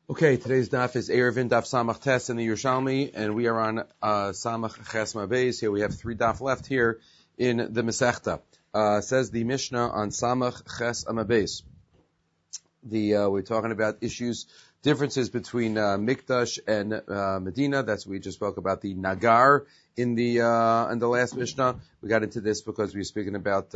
Okay, today's daf is Erevin Daf Samach Tes in the Yerushalmi, and we are on Samach Ches Beis. Here we have 3 daf left here in the Masechta. Says the Mishnah on Samach Ches Beis. We're talking about differences between Mikdash and Medina. That's what we just spoke about the Nagar in the last Mishnah. We got into this because we were speaking about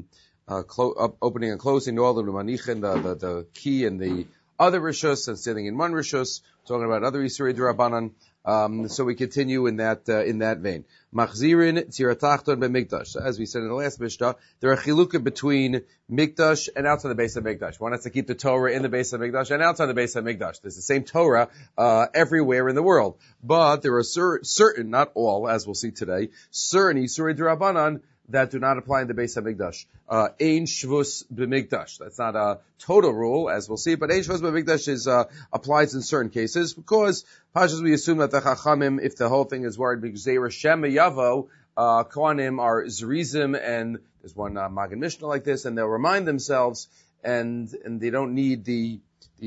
opening and closing all the Lumanichin, the key and the other rishus, and sitting in one rishus, talking about other Yisrei D'Rabbanan. So we continue in that vein. Machzirin Tziratachton beMikdash. So as we said in the last Mishnah, there are chilukim between Mikdash and outside the base of Mikdash. One has to keep the Torah in the base of Mikdash and outside the base of Mikdash. There's the same Torah everywhere in the world, but there are certain, not all, as we'll see today, certain Yisrei D'Rabbanan that do not apply in the Beis HaMikdash. Ein Shvus b'Mikdash. That's not a total rule, as we'll see, but Ein Shvus b'Mikdash applies in certain cases, because Pashas we assume that the Chachamim, if the whole thing is worried, Gzeira Shem Yavo, Kohanim are Zrizim, and there's one Magen Mishnah like this, and they'll remind themselves, and they don't need the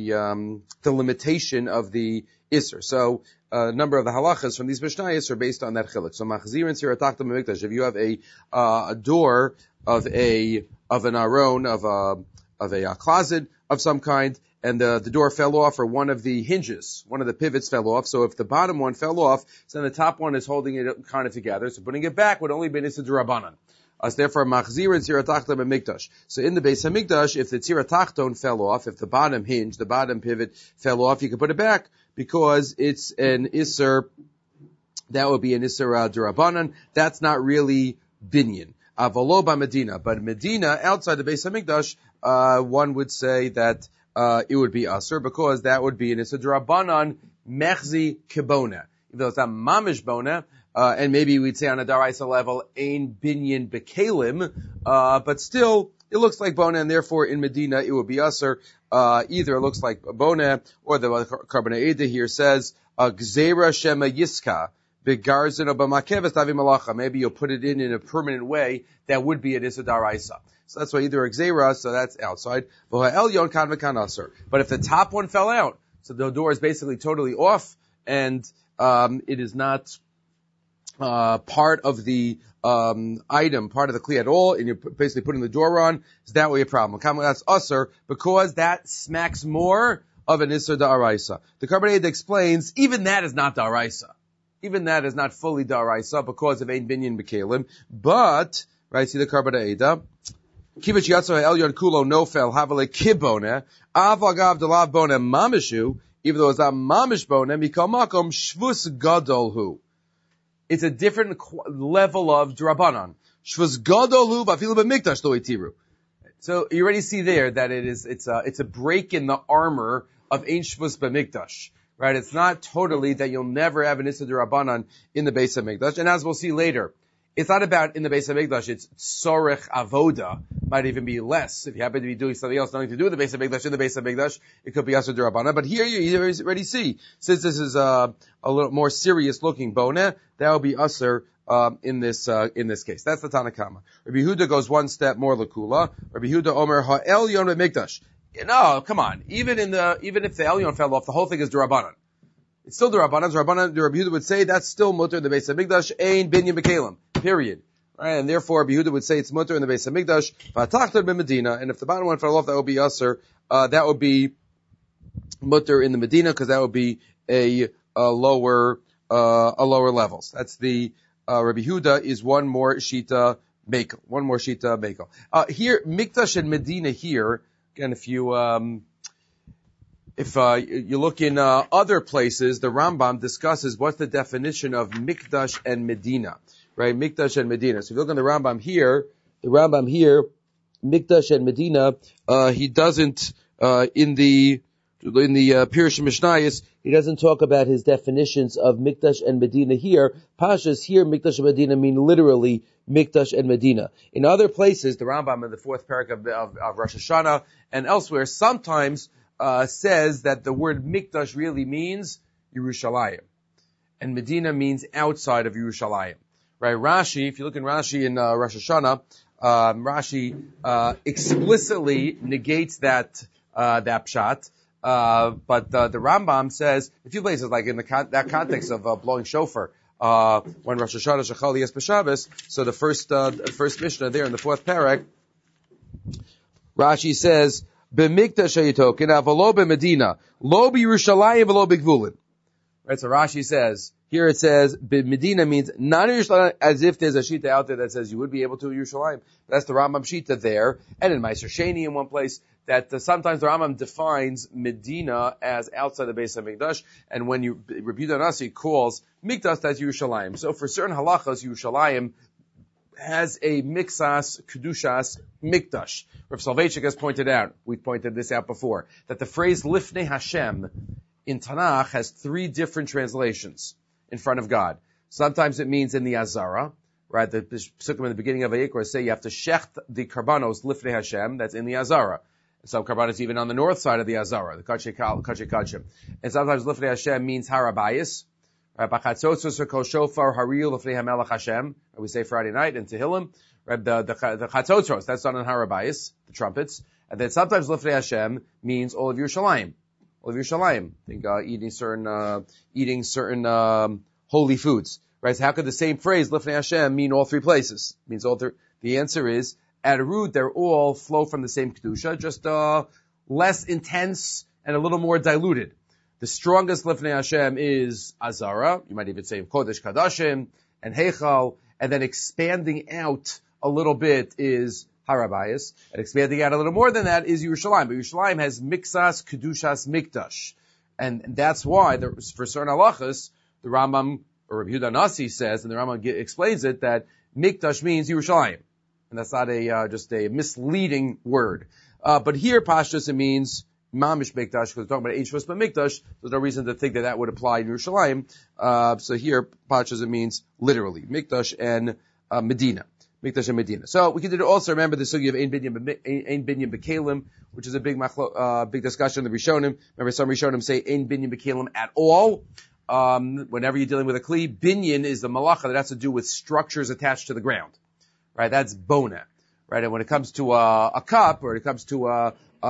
limitation of the Isser. So, a number of the halachas from these Mishnayos are based on that chiluk. So, machzir and siratachta b'mikdash. If you have a door of an aron, of a closet of some kind, and the door fell off, or one of the hinges, one of the pivots fell off. So if the bottom one fell off, so then the top one is holding it kind of together. So putting it back would only be Issa D'Rabbanan. Therefore, machzir and tziratachtah b'mikdash. So in the Beis HaMikdash, if the tziratachton fell off, if the bottom hinge, the bottom pivot fell off, you can put it back, because it's an Isser, that would be an Isser D'Rabbanan. That's not really binyan. Avalo Medina. But Medina, outside the Beis HaMikdash, one would say that it would be Asr, because that would be an Isser D'Rabbanan, mechzi kibona. Even though it's not mamish bona, and maybe we'd say on a daraisa level, ein binyan bekalim, but still, it looks like bona, and therefore in Medina it would be Asr. Either it looks like bona, or the Karbanei Eda here says, gzeira shema yiska, begarzin or b'makeves tavi malacha. Maybe you'll put it in a permanent way that would be an Issa Daraisa. So that's why either a gzeira, so that's outside, but if the top one fell out, so the door is basically totally off, and it is not part of the item, part of the kli at all, and you're basically putting the door on, is that way a problem? That's usher, because that smacks more of an Isser Da'araisa. The Karbanei explains, even that is not Da'araisa. Even that is not fully Da'araisa, because of Ein Binyan B'Kelim, but, right, see the Karbanei, Kivich Yatso Elyon Kulo Nofel Havale Kibone, Avagav Delav Bone Mamishu, even though it's not Mamish Bone, Mikal Makom Shvus Gadolhu. It's a different level of D'Rabbanan. Shvus Gadolhu Vafilu B'Mikdash Lo Itiru. So you already see there that it's a break in the armor of Ein Shvus B'Mikdash. Right? It's not totally that you'll never have an Issa D'Rabbanan in the Beis HaMikdash, and as we'll see later, it's not about in the Beis HaMikdash, it's Tzorech Avoda, might even be less. If you happen to be doing something else, nothing to do with the Beis HaMikdash, in the Beis HaMikdash, it could be Asur D'Rabbanan. But here you already see, since this is a little more serious looking boneh, that will be Asur in this case. That's the Tanakama. Rabbi Yehuda goes one step more lakula. Rabbi Yehuda Omer Ha'elyon B'Mikdash. No, come on. Even if the Elyon fell off, the whole thing is D'Rabbanan. It's still D'Rabbanan. The Rabbi Yehuda would say that's still mutter in the Beis HaMikdash, ein binyan b'kelim. Period. Right? And therefore, Rabbi Yehuda would say it's mutter in the Beis HaMikdash, v'atachtar b'Medina, and if the bottom one fell off, that would be Yasser, that would be mutter in the Medina, because that would be a lower levels. That's the, Rabbi Yehuda is one more Shita Mekel. Here, Mikdash and Medina here, again, if you look in other places, the Rambam discusses what's the definition of Mikdash and Medina, right? Mikdash and Medina. So if you look in the Rambam here, Mikdash and Medina, he doesn't in the Pirush Mishnayos, he doesn't talk about his definitions of Mikdash and Medina here. Pashas here, Mikdash and Medina mean literally Mikdash and Medina. In other places, the Rambam in the 4th parak of Rosh Hashanah and elsewhere sometimes says that the word Mikdash really means Yerushalayim, and Medina means outside of Yerushalayim. Right? Rashi, if you look in Rashi in Rosh Hashanah, Rashi explicitly negates that pshat. But the Rambam says a few places, like in that context of blowing shofar, when Rosh Hashanah Shechal Yes B'Shabbos. So the first Mishnah there in the fourth parak, Rashi says, "B'mikdash hayitokin avalo b'Medina, lo b'Yerushalayim v'lo b'Gvulin." Right. So Rashi says here it says Medina means not in Yerushalayim, as if there's a shita out there that says you would be able to in Yerushalayim. That's the Rambam shita there, and in Meiser Sheni in one place that sometimes the Rambam defines Medina as outside the base of Mikdash, and when Rabbi Yehuda Nasi calls Mikdash, that's Yerushalayim. So for certain halachas, Yerushalayim has a mixas kedushas mikdash. Rav Soloveitchik has pointed out, we pointed this out before, that the phrase Lifnei Hashem in Tanakh has three different translations in front of God. Sometimes it means in the Azara, right? The Psukim in the beginning of Vayikra say you have to shecht the karbanos Lifnei Hashem, that's in the Azara. Some karbanos even on the north side of the Azara, the Kachei Kachim. And sometimes Lifnei Hashem means Harabayis. Bachatzotzus or kol shofar haril lefnei hamelech Hashem. We say Friday night in Tehillim. The chatzotzos, that's done in Harabayis, the trumpets. And then sometimes lefnei Hashem means all of Yerushalayim. All of Yerushalayim. I think eating certain holy foods. Right? So how could the same phrase lefnei Hashem mean all three places? It means all three. The answer is at a root they're all flow from the same kedusha, just less intense and a little more diluted. The strongest Lifnei Hashem is Azara. You might even say Kodesh Kadashim and Heichal. And then expanding out a little bit is Harabayas. And expanding out a little more than that is Yerushalayim. But Yerushalayim has Mixas Kedushas Mikdash. And that's why, for certain halachas, the Rambam, or Rabbi Yehuda Nasi says, and the Rambam explains it, that Mikdash means Yerushalayim. And that's not just a misleading word. But here, Pashtus, it means Mamish Mikdash, because we're talking about Eichvus Mikdash, there's no reason to think that would apply in Yerushalayim. So here, Pashtus, it means literally, Mikdash and Medina. Mikdash and Medina. So we can also remember the sugi of Ein Binyan B'Kalim, which is a big discussion in the Rishonim. Remember some Rishonim say Ein Binyan B'Kalim at all. Whenever you're dealing with a kli, binyan is the malacha that has to do with structures attached to the ground. Right? That's bona. Right? And when it comes to a cup, or it comes to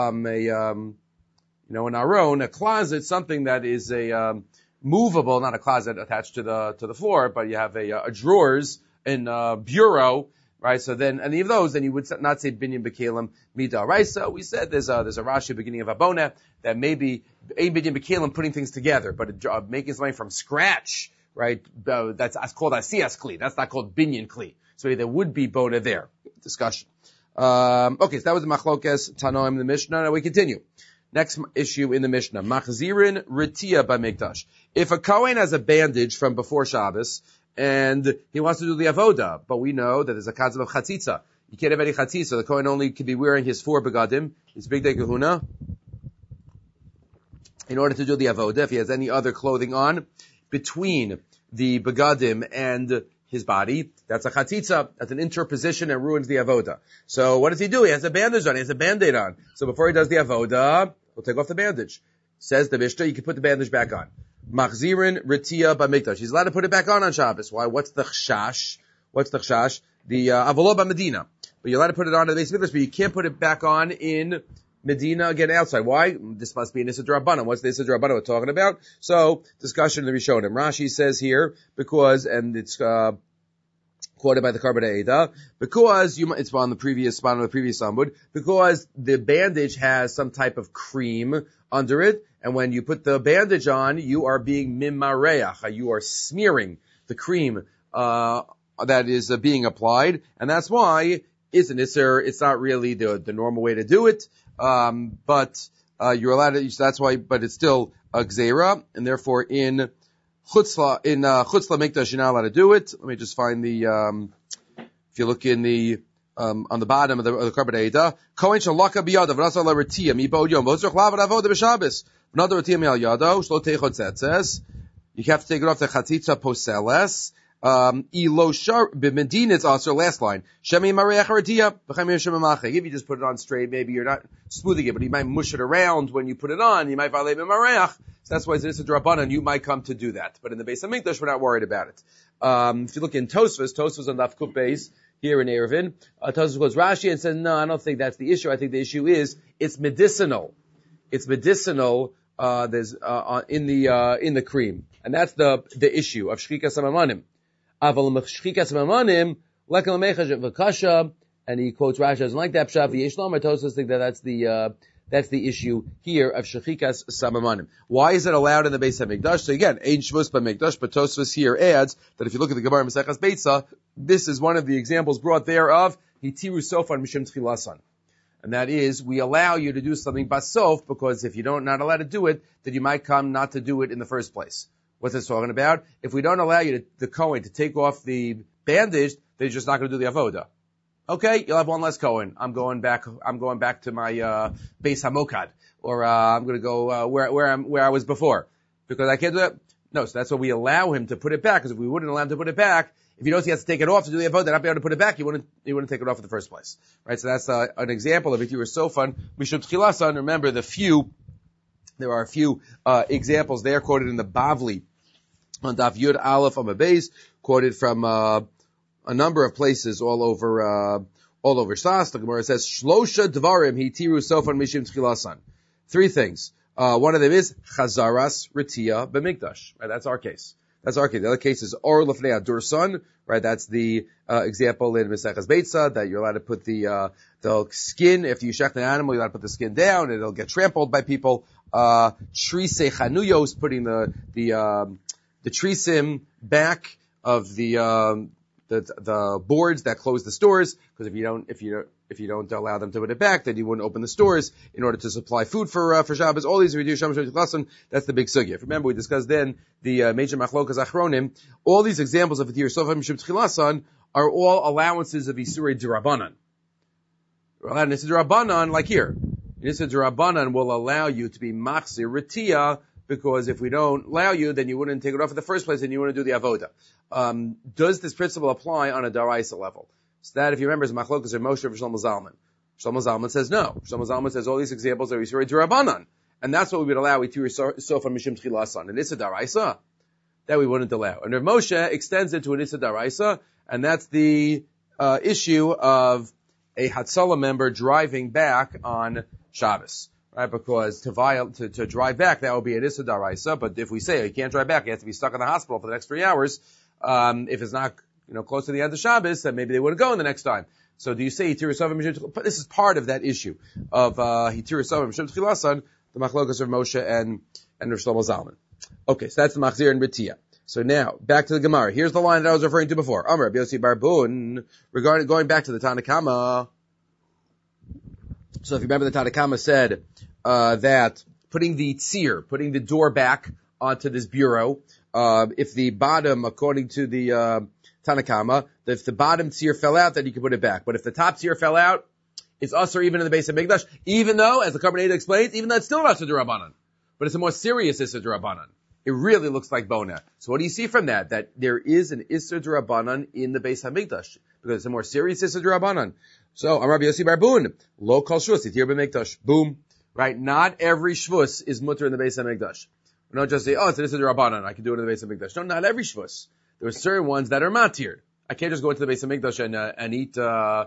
an aron, a closet, something that is a movable, not a closet attached to the floor, but you have a drawers and a bureau, right? So then any of those, then you would not say binyan b'kelim midah, right? So we said there's a Rashi beginning of Abona that maybe a binyan b'kelim putting things together, but making something from scratch, right? That's called asiyas kli. That's not called binyan kli. So there would be bona there. Discussion. Okay, so that was the machlokes Tanoim in the Mishnah. Now we continue. Next issue in the Mishnah. Machzirin ritia b'mikdash. If a Kohen has a bandage from before Shabbos, and he wants to do the avoda, but we know that there's a concept of chatzitza. You can't have any chatzitza. The Kohen only can be wearing his 4 begadim, his big day kahuna, in order to do the avoda. If he has any other clothing on between the begadim and his body, that's a chatzitza, that's an interposition and ruins the avoda. So what does he do? He has a bandage on, he has a band-aid on. So before he does the avoda, he'll take off the bandage. Says the Mishnah, you can put the bandage back on. Machzirin ritia b'mikdash. He's allowed to put it back on Shabbos. Why? What's the chashash? The avolo b'Medina. But you're allowed to put it on in the base of Mikdash, but you can't put it back on in Medina again outside. Why? This must be an Issa D'Rabbanan. What's the Issa D'Rabbanan we're talking about? So, discussion in the Rishonim. Rashi says here, because, and it's quoted by the Karbanei Eda, because it's on the previous spot on the previous Amud, because the bandage has some type of cream under it, and when you put the bandage on, you are being mimareach, you are smearing the cream that is being applied, and that's why it's not really the normal way to do it, but you're allowed to. That's why, but it's still a gzeira, and therefore in chutzla mikdash you're not allowed to do it. Let me just find the. If you look in the on the bottom of the Karbanei Eda, Kohen shalaka biyadav v'nasa l'retia mibod yom v'ozrach lavad avoda b'Shabbos v'nada retia mi'al yado shlo teichot tzetzes. You have to take it off the chatzitza poseles. Ilo shar b'Medina, it's also last line. Shemi mareach retia v'chaim yeshem mamachek. If you just put it on straight, maybe you're not smoothing it, but you might mush it around when you put it on. You might violate mareach. So that's why it's a D'Rabbanan. You might come to do that, but in the base of Mikdash, we're not worried about it. If you look in Tosfos on Daf Kuf Beis here in Eruvin, Tosfos goes Rashi and says, no, I don't think that's the issue. I think the issue is it's medicinal. it's medicinal, there's, in the cream. And that's the issue of shchikas hamamanim. Aval shchikas hamamanim, lekal mechash v'kasha, and he quotes Rashi doesn't like that pshat. V'yesh Lomar Tosfos think that that's the issue here of shechikas samamanim. Why is it allowed in the Beis Hamikdash? So again, ein shvus b'mikdash, but Tosfos here adds that if you look at the Gemara Maseches Beitza, this is one of the examples brought there of hitiru sofan mishum tchilasan. And that is, we allow you to do something basof, because if you don't not allowed to do it, then you might come not to do it in the first place. What's this talking about? If we don't allow you the Kohen to take off the bandage, they're just not going to do the avoda. Okay, you'll have one less Kohen. I'm going back to my Beis Hamokad, or I'm going to go where I was before, because I can't do that. No, so that's why we allow him to put it back. Because if we wouldn't allow him to put it back, if he knows he has to take it off to do the avodah, not be able to put it back, he wouldn't take it off in the first place, right? So that's an example of if you were so fun. Mishum tchilasan. Remember there are a few examples there quoted in the Bavli on Daf Yud Aleph on Beis, quoted from a number of places all over Shas. The Gemara says, Shlosha Dvarim hitiru sofan mishum tchilasan. 3 things. One of them is Chazaras Ritia B'mikdash. Right, that's our case. The other case is Or Lefnei Adursan. Right, that's the example in Maseches Beitza that you're allowed to put the skin, if you shech an animal, you're allowed to put the skin down and it'll get trampled by people. Trise Chanuyos, putting the trisim back of the boards that close the stores, because if you don't allow them to put it back, then you wouldn't open the stores in order to supply food for Shabbos. All these reduce Shamash V'Tchilasan. That's the big sugya. Remember, we discussed then the major machlokas achronim. All these examples of V'tir Sofam Mishum Tchilasan are all allowances of Isurei D'Rabbanan. Isurei D'Rabbanan, like here, Isurei D'Rabbanan will allow you to be machzir ritia, because if we don't allow you, then you wouldn't take it off in the first place and you wouldn't do the avoda. Does this principle apply on a daraisa level? So that, if you remember, is machlokas or Moshe or Shlomo Zalman. Shlomo Zalman says no. Shlomo Zalman says all these examples are Yisrei D'Rabbanan. And that's what we would allow Yitir Sofa Mishum Tchilasan. And Issa Daraisa, that we wouldn't allow. And Rav Moshe extends it to an Issa Daraisa, and that's the issue of a Hatzalah member driving back on Shabbos. Right, because to drive back, that would be an Issa Daraisa, but if we say he can't drive back, he has to be stuck in the hospital for the next 3 hours, if it's not, close to the end of Shabbos, then maybe they wouldn't go in the next time. So do you say Hitir Sovim Mishum Tchilasan? But this is part of that issue of Hitir Sovim Mishum Tchilasan, the Machlokas of Moshe and Rav Shlomo Zalman. Okay, so that's the Machzir and Ritia. So now, back to the Gemara. Here's the line that I was referring to before. Amar Rabbi Yossi Bar Bun, regarding going back to the Tanna Kama. So if you remember, the Tanna Kama said that putting the door back onto this bureau, if the bottom, according to the Tanna Kama, if the bottom tzir fell out, then you can put it back. But if the top tzir fell out, it's usher even in the Beis Hamikdash, even though, as the Karban explains, even though it's still not Issa D'Rabbanan. But it's a more serious Issa D'Rabbanan. It really looks like bona. So what do you see from that? That there is an Issa D'Rabbanan in the Beis Hamikdash, because it's a more serious Issa D'Rabbanan. So, I'm Rabbi Yossi Bar Bun, lo kol shvus yitir b'mikdash. Boom. Right? Not every shvus is mutter in the Beis Hamikdash. We don't just say, it's an Issa D'Rabbanan, I can do it in the Beis Hamikdash. No, not every shvus. There are certain ones that are matir. I can't just go into the Beis Hamikdash and eat,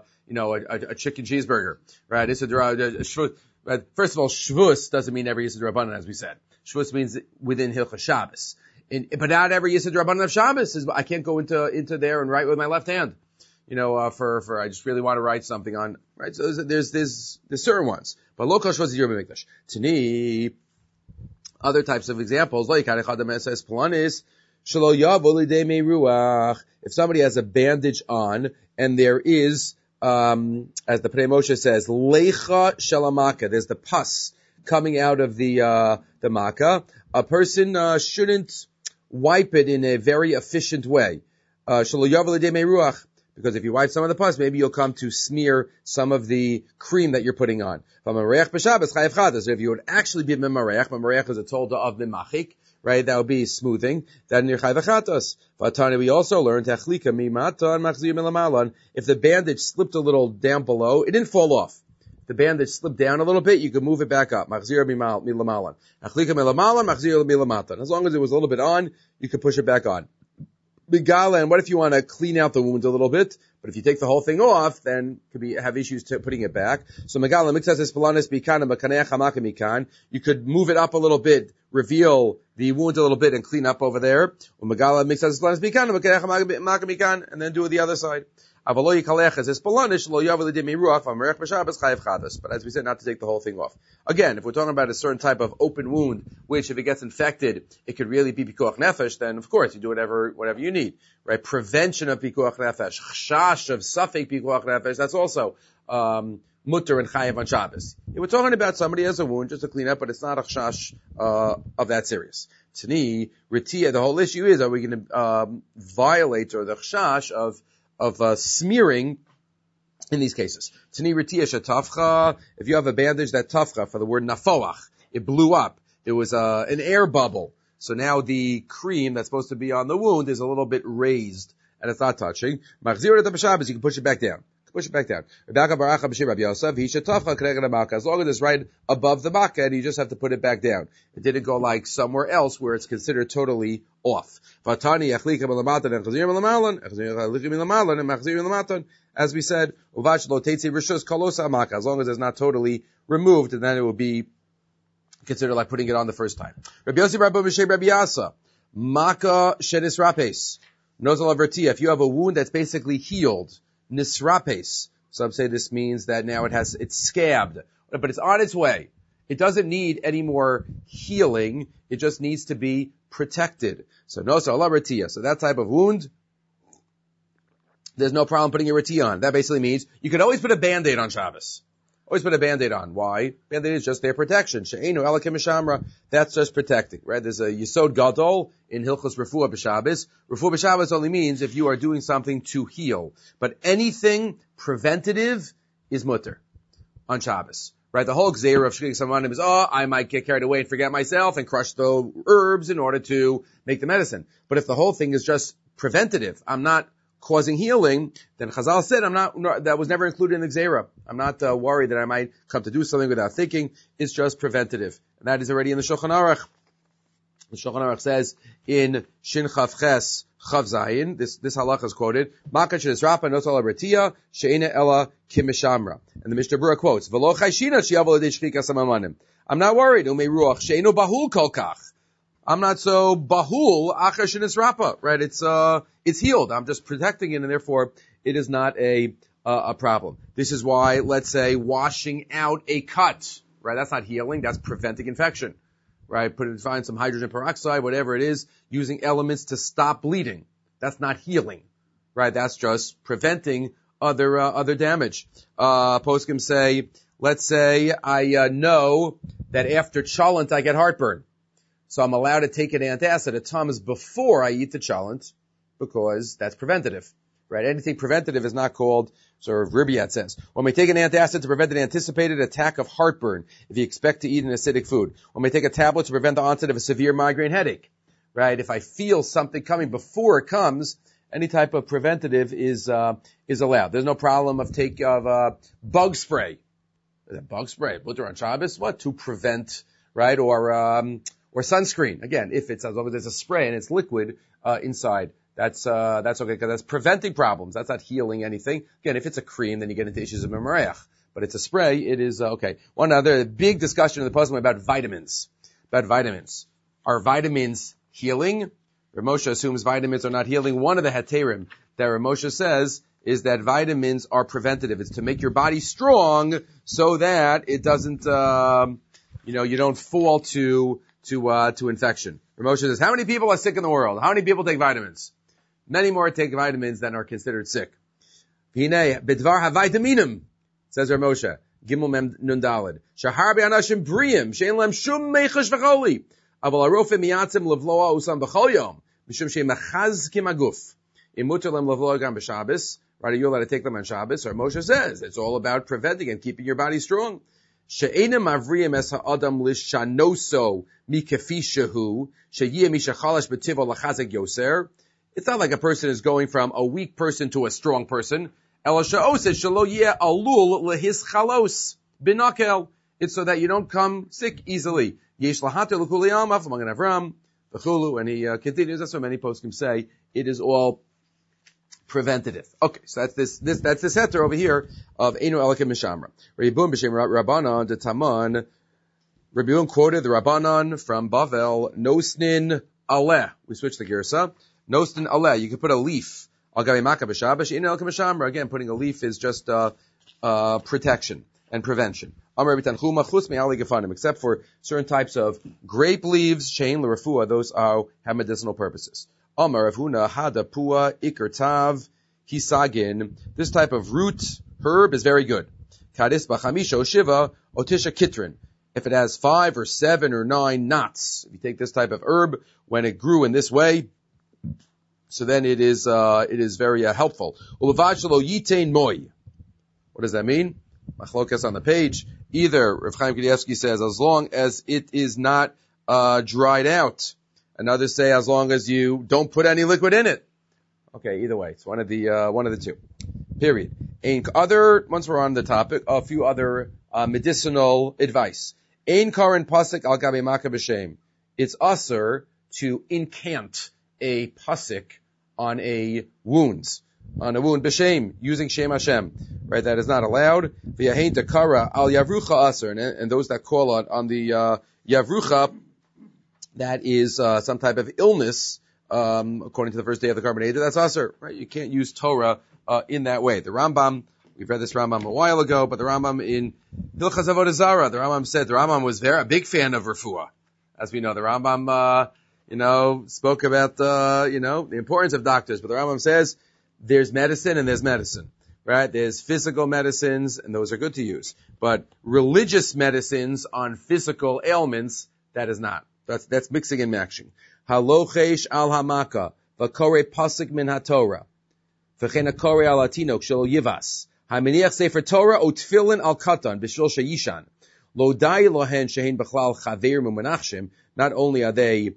a chicken cheeseburger. Right? Issa D'Rabbanan, right? First of all, shvus doesn't mean every Issa D'Rabbanan, as we said. Shvus means within Hilchos Shabbos. But not every Issa D'Rabbanan of Shabbos I can't go into there and write with my left hand. For I just really want to write something on, right? So there's certain ones. But lo kol shvus yitir b'mikdash. Tani, other types of examples, like if somebody has a bandage on, and there is, as the Pnei Moshe says, leicha shalamaka, there's the pus coming out of the makkah, a person shouldn't wipe it in a very efficient way. Because if you wipe some of the pus, maybe you'll come to smear some of the cream that you're putting on. So if you would actually be memarech is a tolda of mimachik, right? That would be smoothing. Then you're chayv chatas. We also learned if the bandage slipped a little down below, it didn't fall off. The bandage slipped down a little bit, you could move it back up. As long as it was a little bit on, you could push it back on. Bigala, and what if you want to clean out the wound a little bit? But if you take the whole thing off, then have issues putting it back. So Megala mixas espalanis bikan and bakaneach hamaka mikan. You could move it up a little bit, reveal the wound a little bit, and clean up over there. Megala mixas espalanis bikan and bakaneach hamaka mikan, and then do it the other side. But as we said, not to take the whole thing off. Again, if we're talking about a certain type of open wound, which if it gets infected, it could really be pikuach nefesh, then of course you do whatever you need, right? Prevention of pikuach nefesh, chashash of safek pikuach nefesh, that's also, mutter and chayev on Shabbos. If we're talking about somebody has a wound just to clean up, but it's not a chashash, of that serious. Tani, Ritia, the whole issue is, are we going to, violate or the chashash of smearing in these cases. Tani ritiya shetafcha, if you have a bandage that tafcha, for the word nafoach, it blew up. There was an air bubble. So now the cream that's supposed to be on the wound is a little bit raised, and it's not touching. Machzir et b'Shabbos, you can push it back down. Push it back down. As long as it's right above the baka, and you just have to put it back down. It didn't go like somewhere else where it's considered totally off. As we said, as long as it's not totally removed, and then it will be considered like putting it on the first time. Rabbi Yossi Rabbi Mishay Rabbi Yasa, Maka Shenis Rapes, Nozal Avertia, if you have a wound that's basically healed, Nisrapes, some say this means that now it's scabbed, but it's on its way. It doesn't need any more healing, it just needs to be protected. So Nozal Avertia, so that type of wound, there's no problem putting a rati on. That basically means you could always put a Band-Aid on Shabbos. Always put a Band-Aid on. Why? Band-Aid is just their protection. She'enu elakim mishamra. That's just protecting, right? There's a Yisod Gadol in Hilchos Refuah B'Shabbos. Refuah B'Shabbos only means if you are doing something to heal. But anything preventative is mutter on Shabbos. Right? The whole Gzeira of Shkik Samanim is, I might get carried away and forget myself and crush the herbs in order to make the medicine. But if the whole thing is just preventative, I'm not causing healing, then Chazal said, that was never included in the Gzeira. I'm not worried that I might come to do something without thinking. It's just preventative. And that is already in the Shulchan Aruch. The Shulchan Aruch says in Shin Chav Ches Chav Zayin, this halach is quoted, Maka shenisrapa notal abratia she'ena ela kimishamra. And the Mishnah Berurah quotes, V'lo chayshina she'yavol l'dei shchika samamanim. I'm not worried, umei ruach she'eno bahul kol kach. I'm not so bahul achar shenisrapa, right? It's healed. I'm just protecting it, and therefore it is not a problem. This is why, let's say, washing out a cut, right? That's not healing. That's preventing infection, right? Find some hydrogen peroxide, whatever it is, using elements to stop bleeding. That's not healing, right? That's just preventing other damage. Poskim say, let's say I know that after cholent I get heartburn. So I'm allowed to take an antacid at times before I eat the cholent, because that's preventative, right? Anything preventative is not called, sort of Ribiat says. One may take an antacid to prevent an anticipated attack of heartburn if you expect to eat an acidic food. One may take a tablet to prevent the onset of a severe migraine headache, right? If I feel something coming before it comes, any type of preventative is allowed. There's no problem of bug spray. Bug spray, mutter on Shabbos, what? To prevent, right? Or sunscreen. Again, if it's, as long as there's a spray and it's liquid, inside, that's okay, because that's preventing problems. That's not healing anything. Again, if it's a cream, then you get into issues of memoreach. But it's a spray, it is, okay. One other big discussion in the puzzle about vitamins. Are vitamins healing? Rav Moshe assumes vitamins are not healing. One of the heterim that Rav Moshe says is that vitamins are preventative. It's to make your body strong so that it doesn't, you don't fall to infection. Rav Moshe says, how many people are sick in the world? How many people take vitamins? Many more take vitamins than are considered sick. Hinei, bidvar ha-vitaminim, says Rav Moshe, Gimel Mem Nun Daled. Shahar be'anashim briyim, she'en lem shum meichash v'choli. Aval harofe miyatzim levloa usam b'chol yom, mishum she'en mechazkim aguf. Im muter lem levloa gam b'Shabbos, right, you're allowed to take them on Shabbos. Rav Moshe says, it's all about preventing and keeping your body strong. She'ena mavriyim es ha'adam lishanoso mikefi shehu, she'yeh mishachalash b'tivo lachazek yoser. It's not like a person is going from a weak person to a strong person. Ela she'oseh shelo yeh alul lehis chalos binakel. It's so that you don't come sick easily. Yesh lahater l'kuli almaf l'magen Avram. v'chulu, and he continues. That's what many poskim say. It is all preventative. Okay, so that's this heter over here of Einu Elikim Mishamra. Rebbeun b'shem Rabbanan de Taman. Rebbeun quoted the Rabbanan from Bavel, Nosnin Aleh. We switched the girsa. Nosnin Aleh. You could put a leaf. Again, putting a leaf is just protection and prevention. Except for certain types of grape leaves, shein l'refua, those have medicinal purposes. Amar Ravuna hada pua ikar tav hisagin. This type of root herb is very good. Kadis b'chamisha shiva otisha kitrin. If it has 5 or 7 or 9 knots, if you take this type of herb when it grew in this way, so then it is very helpful. Ulevad shelo yitain moi. What does that mean? Machlokas on the page. Either Rav Chaim Kanievsky says as long as it is not dried out. And others say as long as you don't put any liquid in it. Okay, either way, it's one of the two. Period. Once we're on the topic, a few other medicinal advice. Ein karin pasik al gabe maka b'shem. It's usher to incant a pasik on a wound b'shem, using Shem Hashem. Right, that is not allowed. V'yahein takara al yavrucha aser, and those that call on the yavrucha, that is some type of illness, according to the first day of the carbon that's aser. Right, you can't use Torah in that way. The Rambam, we've read this Rambam a while ago, but the Rambam in Hilchas Avodah Zarah, the Rambam said the Rambam was a big fan of refuah. As we know, the Rambam, spoke about the importance of doctors, but the Rambam says there's medicine and there's medicine. Right? There's physical medicines, and those are good to use. But religious medicines on physical ailments, that is not. That's mixing and matching. Halochesh al hamaka, v'kore pasik min haTorah, v'chen hakore al atinok shelo yivas, haminiach sefer Torah o tefillin al katan b'shul sheyishan, lo dai lohen shehin b'chlal chaver mumenachshim. Not only are they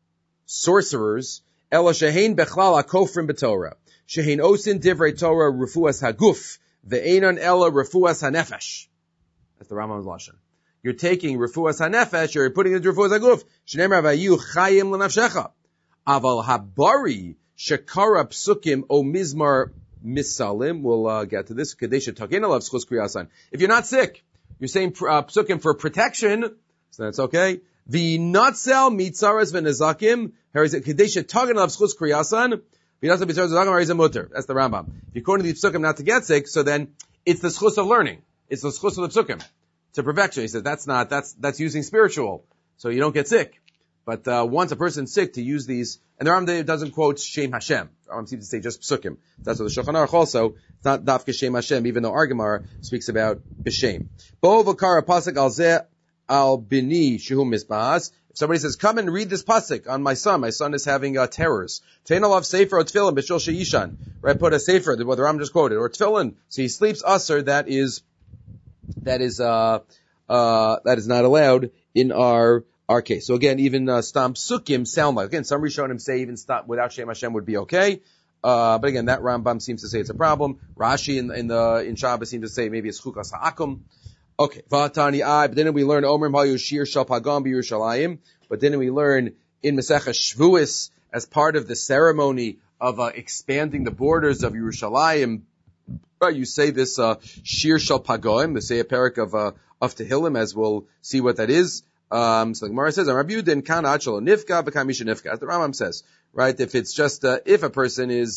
sorcerers, ela shehin b'chlal akofrim b'Torah. Shehin osin divrei Torah refuas haguf ve'enon ela refuas hanefesh. That's the Rambam's lashon. You're taking refuas hanefesh, you're putting it into refuas haguf. Shneimar vayu chayim l'nafshecha. Aval habari shekara psukim o mizmar misalim. We'll get to this. Kadesha takin alav schus kriyasan. If you're not sick, you're saying psukim for protection, so that's okay. The nutzel mitzaras v'nezakim. Kadesha takin alav schus kriyasan. That's the Rambam. If you're quoting the psukim not to get sick, so then it's the schus of learning. It's the schus of the psukim to perfection. He says that's using spiritual, so you don't get sick. But once a person's sick, to use these, and the Rambam doesn't quote Shem Hashem. The Rambam seems to say just psukim. That's what the Shulchan Aruch also. It's not dafke Shem Hashem, even though our Gemara speaks about b'shem. Bo v'kara pasuk al zeh al bini shehu misbahas. If somebody says, come and read this pasuk on my son is having terrors. Tein sefer or tefillin b'shul sheishan. Right, put a sefer, what the Rambam just quoted, or tefillin, so he sleeps usher, that is not allowed in our case. So again, even stam psukim sound like, again, some Rishonim say even stop without Shem Hashem would be okay. But again, that Rambam seems to say it's a problem. Rashi in Shabbos seems to say maybe it's chukas ha'akum. Okay, Vatani but then we learn Omer Mayu Shir Shal Pagam B'Yerushalayim. But then we learn in Maseches Shvuos as part of the ceremony of expanding the borders of Yerushalayim. You say this Shir Shal Pagam. They say a parak of Tehillim, as we'll see what that is. So the Gemara says, Rabbi Yudin Kana Achalo Nifka B'Kamisha Nifka. As the Rambam says, right? If it's just if a person is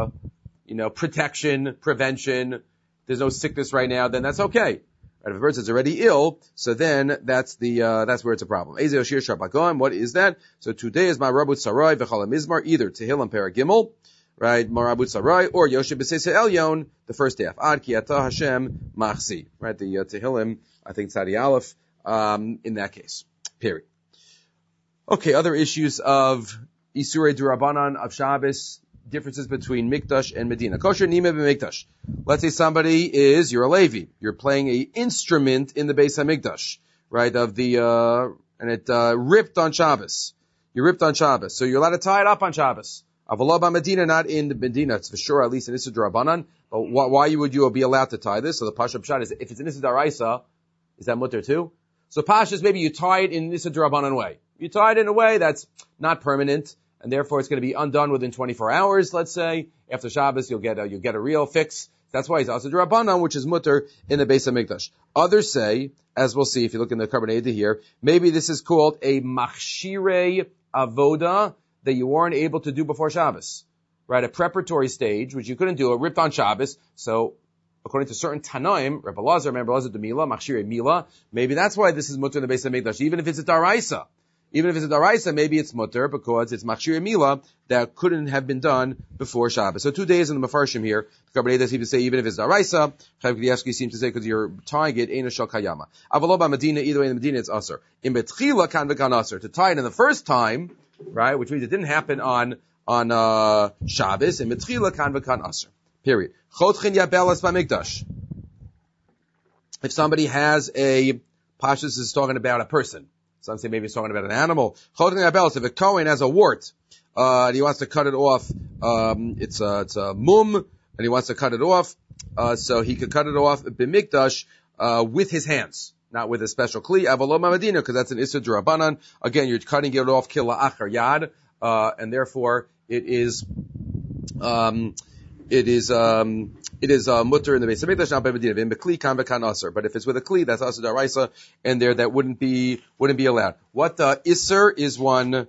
protection, prevention, there's no sickness right now, then that's okay. Right, if a person is already ill, so then that's where it's a problem. What is that? So today is Marabut Sarai v'Chala Mizmar, either Tehillim Paragimel, right, Marabut Sarai, or Yoshe B'Seisei Elyon, the first half. Ad Ki Ata Hashem Machsi, right, the Tehillim, I think Tzadi Aleph, in that case. Period. Okay, other issues of Isurei D'Rabanan of Shabbos, differences between Mikdash and Medina. Kosher Nime b'Mikdash. Let's say you're a Levi. You're playing a instrument in the Beis HaMikdash, right, and it ripped on Shabbos. You ripped on Shabbos. So you're allowed to tie it up on Shabbos. Avallah Medina, not in the Medina. It's for sure, at least in Issa D'Rabanan. But why would you be allowed to tie this? So the Pasha Pshat is, if it's in Issa D'Araisa, is that mutter too? So Pasha is maybe you tie it in Issa D'Rabanan way. You tie it in a way that's not permanent, and therefore it's going to be undone within 24 hours, let's say. After Shabbos, you'll get a real fix. That's why he's also Drabanan, which is mutter in the Beis HaMikdash. Others say, as we'll see if you look in the Carbon Eidah here, maybe this is called a machshirei avoda that you weren't able to do before Shabbos. Right? A preparatory stage, which you couldn't do, ripped on Shabbos. So, according to certain Tanaim, Rebbe Lazar, de Mila, machshirei Mila, maybe that's why this is mutter in the Beis HaMikdash, even if it's a Daraisa. Even if it's a daraisa, maybe it's mutter because it's machshir mila that couldn't have been done before Shabbos. So 2 days in the Mefarshim here. The Kabbalah does even say even if it's daraisa. Chaim Kedievsky seems to say because you're tying it eino shel kayama. Avaloba Medina, either way in the Medina it's aser. In betchila kan v'kan aser. To tie it in the first time, right, which means it didn't happen on Shabbos. In betchila kan v'kan aser. Period. Chotchin yabelas b'mikdash. If somebody has a pashtus is talking about a person. Some say maybe he's talking about an animal. If a Kohen has a wart, and he wants to cut it off, it's a mum, and he wants to cut it off, so he could cut it off b'mikdash, with his hands, not with a special kli, avaloma medina, because that's an issur d'Rabbanan. Again, you're cutting it off kila achar yad, and therefore it is mutter in the Beis HaMikdash, not by Medina. In Bekli kan v'kan aser. But if it's with a kli, that's aser daraisa, and there that wouldn't be allowed. What isser is one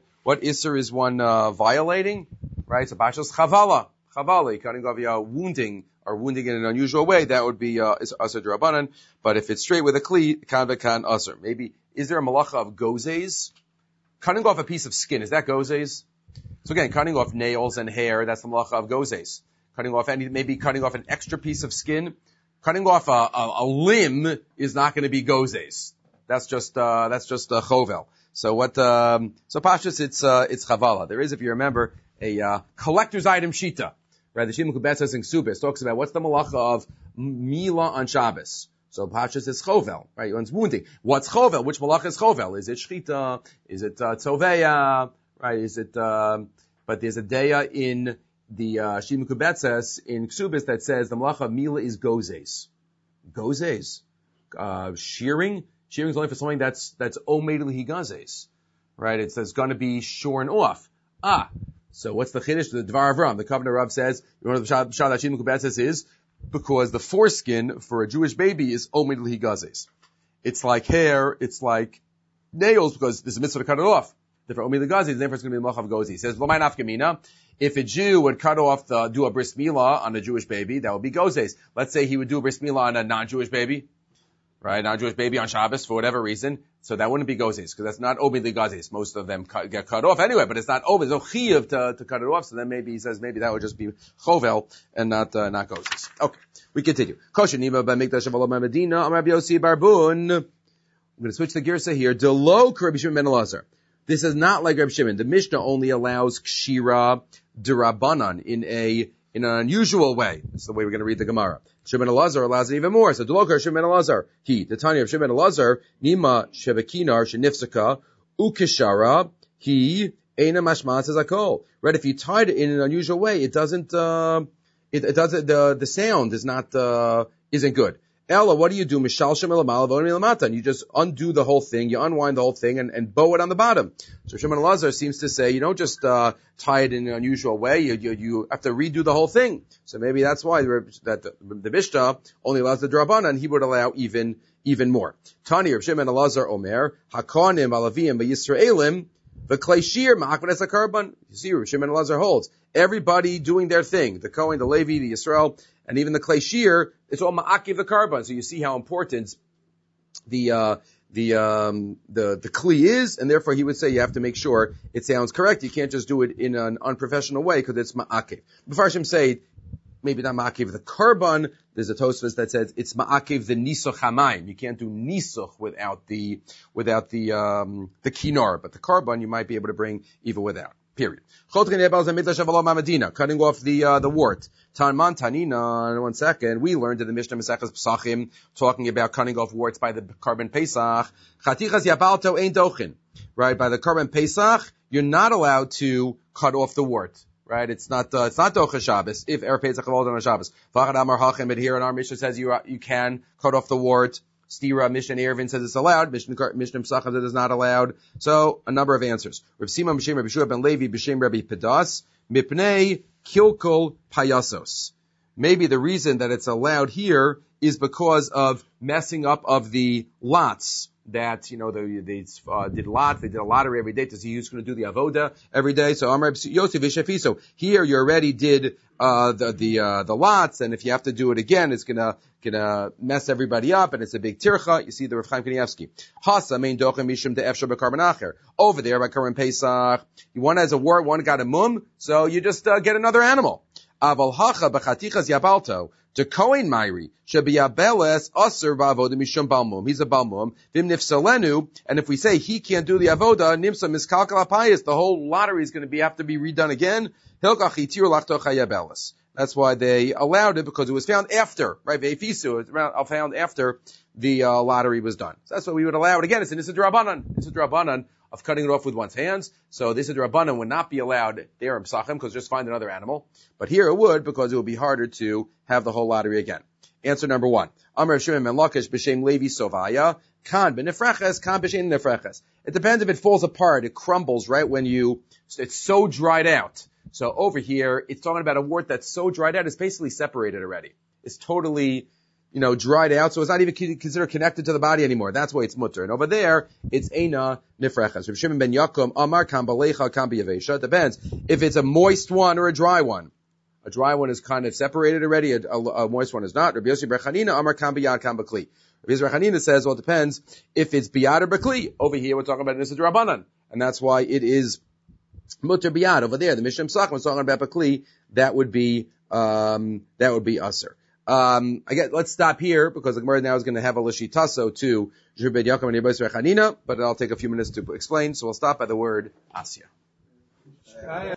violating? Right? So bashos chavala, cutting off wounding in an unusual way, that would be is aser d'Rabbanan. But if it's straight with a kli, kan v'kan aser. Maybe is there a malacha of gozes? Cutting off a piece of skin, is that gozes? So again, cutting off nails and hair, that's the malacha of gozes. Cutting off an extra piece of skin. Cutting off a limb is not going to be gozes. That's just chovel. So pashtus, it's chavala. There is, if you remember, a collector's item shita. Right? The Shimon Kubetzes in Ksubis talks about what's the malacha of mila on Shabbos. So pashtus is chovel, right? One's wounding. What's chovel? Which malacha is chovel? Is it shchita? Is it tzoveya? Right? Is it, but there's a deya in the Shimon Kubetzes in Ksubis that says the malacha of mila is gozes. Gozes. Shearing is only for something that's omed l'higazes. Right? It's going to be shorn off. So what's the chiddush? The Dvar Avram, the Kavanah Rav says, one of the pshat that Shimon Kubetzes is because the foreskin for a Jewish baby is omed l'higazes. It's like hair, it's like nails because there's a mitzvah to cut it off. For omed l'higazes, therefore it's going to be the malacha of gozes. He says, l'may nafkamina. If a Jew would cut off do a bris milah on a Jewish baby, that would be gozes. Let's say he would do a bris milah on a non-Jewish baby, right? Non-Jewish baby on Shabbos for whatever reason. So that wouldn't be gozes, because that's not omed l'higazes. Most of them get cut off anyway, but it's not omed. There's no chiyuv to cut it off. So then maybe he says maybe that would just be chovel and not gozes. Okay. We continue. Kosher nima b'mikdash of Olam Medina, Amar Rabbi Yossi Barbun. I'm going to switch the girsa here. Delo Rabbi Shimon ben Elazar. This is not like Rabbi Shimon. The Mishnah only allows kshira d'Rabbanan in an unusual way. That's the way we're going to read the Gemara. Shimon ben Elazar allows it even more. So Delokar Shimon ben Elazar. The Tanya of Shimon ben Elazar, Nima shevekinar shenifsaka ukishara eina mashmas hazakol. Right? If you tied it in an unusual way, it doesn't. The sound is not isn't good. Ella, what do you do? And you just undo the whole thing, you unwind the whole thing, and bow it on the bottom. So Shimon Elazar seems to say you don't just tie it in an unusual way. You have to redo the whole thing. So maybe that's why the Mishnah only allows the Drabanan, and he would allow even more. Tani Rav Shimon Elazar Omer Hakonim Alavim BeYisraelim v'Klei Shir Ma'akvanes HaKarban. You see, Rav Shimon Elazar holds everybody doing their thing. The Kohen, the Levi, the Yisrael, and even the Klei Shir, it's all ma'akiv the carbon. So you see how important the kli is, and therefore he would say you have to make sure it sounds correct. You can't just do it in an unprofessional way because it's ma'akiv. Mefarshim say maybe not ma'akiv the carbon. There's a Tosfos that says it's ma'akiv the nisuch hamayim. You can't do nisuch without the kinar, but the carbon you might be able to bring even without. Period. Cutting off the wart. Tanman Tanina, 1 second. We learned in the Mishnah Maseches Pesachim talking about cutting off warts by the Karban Pesach. Chatichas yabalto ein dochin. Right, by the Karban Pesach, you're not allowed to cut off the wart. Right, it's not Docha Shabbos. If Erev Pesach on Shabbos, V'achad Amar Hachem, but here in our Mishnah says you can cut off the wart. Stira, Mishnah Erevin says it's allowed. Mishnah Pesachim says it's not allowed. So, a number of answers. Rav Simon b'shem Rabbi Shua ben Levi b'shem Rabbi Pedas, Mipnei Kilkul Payasos. Maybe the reason that it's allowed here is because of messing up of the lots. That, they did lots, they did a lottery every day to see who's going to do the avoda every day. So Amar Yosef Vishafiso. Here you already did the lots, and if you have to do it again, it's gonna mess everybody up, and it's a big tircha. You see the Rav Chaim Kanievsky. Hasa main dochem mishum de efshar b'karban acher. Over there by Karban Pesach, one has a wart, one got a mum, so you just get another animal. Aval hacha b'chatichas yabalto. To Kohen Mairi, Shabiyabeles Aser Vavoda Mishum Balmum. He's a Balmum. Vim Nifsalenu, and if we say he can't do the Avoda, Nimsa Miskalkal Apayas, the whole lottery is going to have to be redone again. Hilkachitir Lachto Chayabeles. That's why they allowed it, because it was found after, right? Veifisu, it's found after the lottery was done. So that's why we would allow it again. It's an Issa D'Rabbanan. Issa D'Rabbanan of cutting it off with one's hands. So this D'Rabbanan would not be allowed there in Pesachim, because just find another animal. But here it would, because it would be harder to have the whole lottery again. Answer number one. Amar Shimon ben Lakish b'shem Levi Sovaya, kan b'nefreches, kan b'shem nefreches. It depends if it falls apart, it crumbles right when it's so dried out. So over here, it's talking about a wort that's so dried out, it's basically separated already. It's totally, dried out, so it's not even considered connected to the body anymore. That's why it's mutter. And over there, it's eina nifreches. Rav Shimon ben Yakum, Amar kan balecha, kan b'yavesha. It depends if it's a moist one or a dry one. A dry one is kind of separated already. A moist one is not. Rabbi Yossi bar Chanina, Amar kan biyad, kan b'kli. Rabbi Yossi bar Chanina says, well, it depends if it's biyad or b'kli. Over here, we're talking about Nisa D'Rabbanan. And that's why it is mutter biyad. Over there, the Mishnah Pesachim was talking about b'kli. That would be aser. Let's stop here, because the Gemara now is going to have a lishitaso to Jubed Yaakov and Rabbi Yossi bar Chanina, but I'll take a few minutes to explain. So we'll stop by the word asya.